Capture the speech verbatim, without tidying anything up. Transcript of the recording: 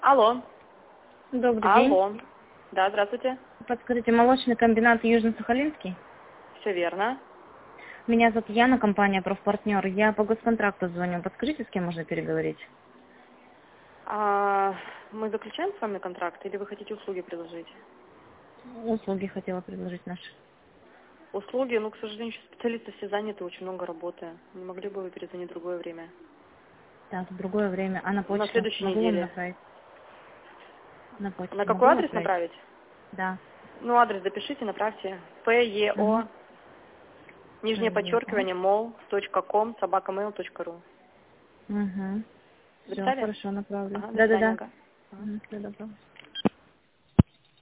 Алло. Добрый Алло. день. Да, здравствуйте. Подскажите, молочный комбинат Южно-Сахалинский? Все верно. Меня зовут Яна, компания «Профпартнер». Я по госконтракту звоню. Подскажите, с кем можно переговорить? А, мы заключаем с вами контракт или вы хотите услуги предложить? Услуги хотела предложить наши. Услуги, ну, к сожалению, сейчас специалисты все заняты, очень много работы. Не могли бы вы перезвонить в другое время? Так, в другое время. А на На почту следующей могу вам неделе. направить? На почту На могу какой адрес направить? направить? Да. Ну, адрес запишите, направьте. ПЕО, Угу. нижнее подчеркивание, мол, точка ком, собака мейл точка ру. Угу. Все, Записали? хорошо, направлю. Ага, до свидания. Да-да-да. Ага. Ага. Угу, всего доброго.